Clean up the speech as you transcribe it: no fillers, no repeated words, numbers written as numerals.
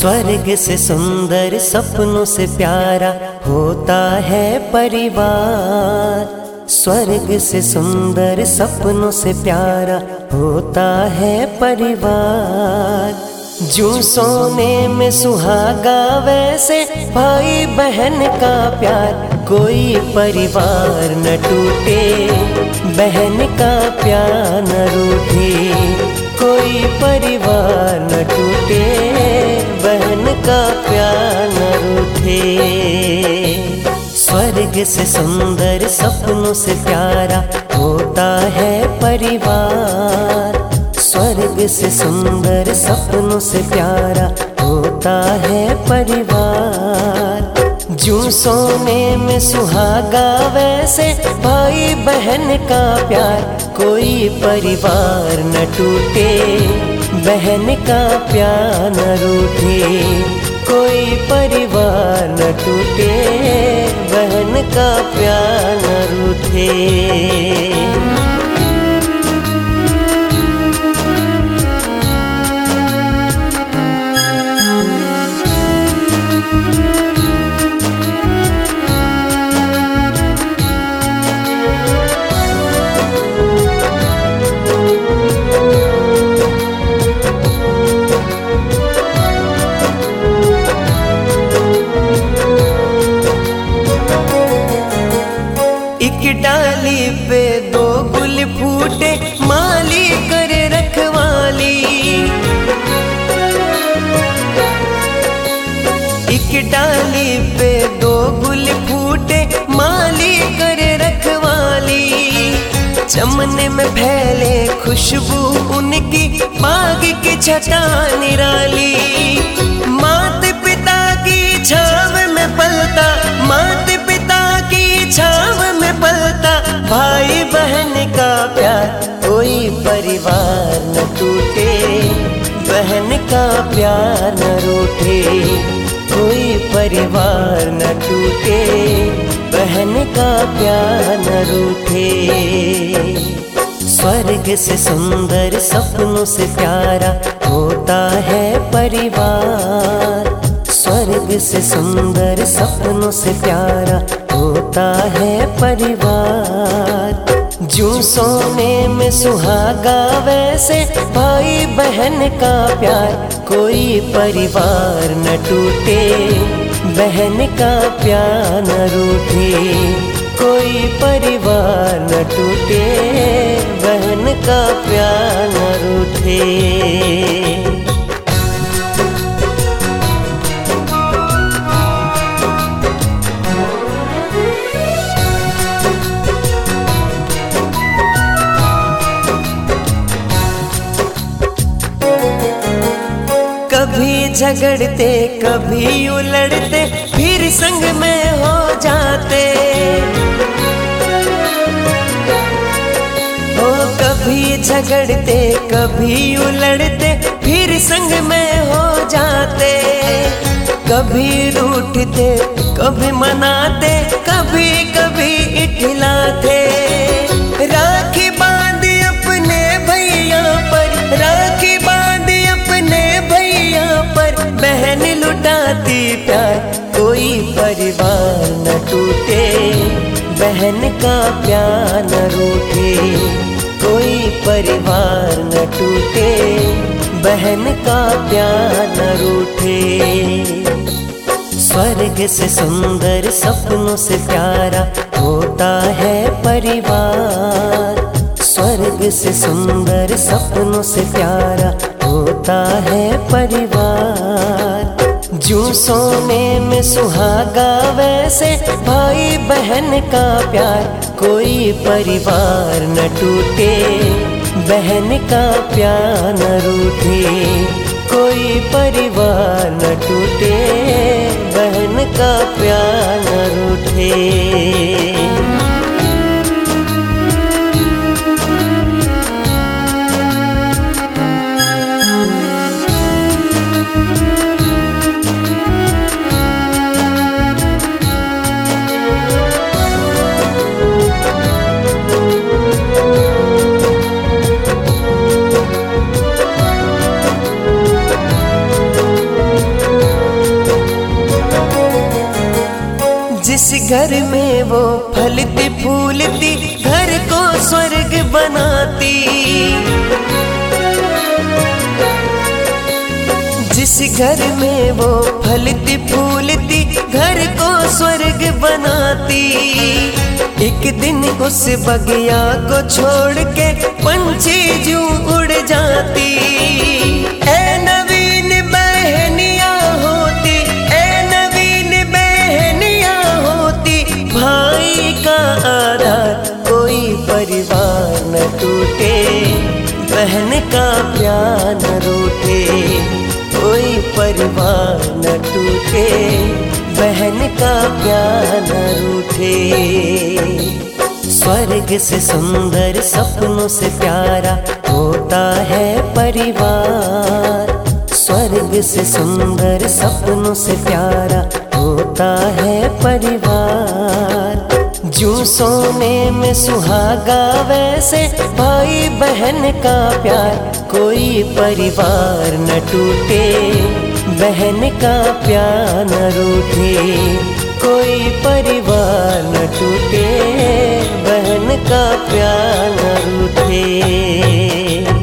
स्वर्ग से सुंदर सपनों से प्यारा होता है परिवार। स्वर्ग से सुंदर सपनों से प्यारा होता है परिवार। जो सोने में सुहागा वैसे भाई बहन का प्यार, कोई परिवार न टूटे, बहन का प्यार न रूठे। कोई परिवार न टूटे, बहन का प्यार न रूठे। स्वर्ग से सुंदर सपनों से प्यारा होता है परिवार। स्वर्ग से सुंदर सपनों से प्यारा होता है परिवार। जो सोने में सुहागा वैसे भाई बहन का प्यार, कोई परिवार न टूटे, बहन का प्यार न रूठे। कोई परिवार न टूटे, बहन का प्यार न रूठे। एक डाली पे दो गुल फूटे, माली करे रखवाली। एक डाली पे दो गुल फूटे, माली करे रखवाली। चमन में फैले खुशबू उनकी, बाग की छटा निराली। माता पिता की छाव में पलता, माता पिता की छाव में पलता भाई बहन का प्यार, कोई परिवार न टूटे, बहन का प्यार न रूठे। कोई परिवार न टूटे, बहन का प्यार न रूठे। स्वर्ग से सुंदर सपनों से प्यारा होता है परिवार। स्वर्ग से सुंदर सपनों से प्यारा होता है परिवार। जो सोने में सुहागा वैसे भाई बहन का प्यार, कोई परिवार न टूटे, बहन का प्यार न रूठे। कोई परिवार न टूटे, बहन का प्यार न रूठे। कभी झगड़ते कभी उलड़ते, फिर संग में हो जाते। ओ कभी झगड़ते कभी उलड़ते, फिर संग में हो जाते। कभी रूठते कभी मनाते, कभी कभी इठलाते। राखी बांध अपने भैया पर, राखी बांध अपने भैया पर, बहन लुटाती प्यार, कोई परिवार न टूटे, बहन का प्यार न रूठे। कोई परिवार न टूटे, बहन का प्यार न रूठे। स्वर्ग से सुंदर सपनों से प्यारा होता है परिवार। स्वर्ग से सुंदर सपनों से प्यारा होता है परिवार। जो सोने में सुहागा वैसे भाई बहन का प्यार, कोई परिवार न टूटे, बहन का प्यार न रूठे। कोई परिवार न टूटे, बहन का प्यार न रूठे। फलती फूलती घर को स्वर्ग बनाती। जिस घर में वो फलती फूलती घर को स्वर्ग बनाती, एक दिन उस बगिया को छोड़ के पंछी जू उड़ जाती। ए नवीन बहनिया होती, ए नवीन बहनिया होती, भाई का आधार कोई परिवार न टूटे, बहन का प्यार न रूठे, कोई परिवार न टूटे, बहन का प्यार न रूठे। स्वर्ग से सुंदर सपनों से प्यारा होता है परिवार, स्वर्ग से सुंदर सपनों से प्यारा होता है परिवार। जो सोने में सुहागा वैसे भाई बहन का प्यार, कोई परिवार न टूटे, बहन का प्यार न रूठे, कोई परिवार न टूटे, बहन का प्यार न रूठे।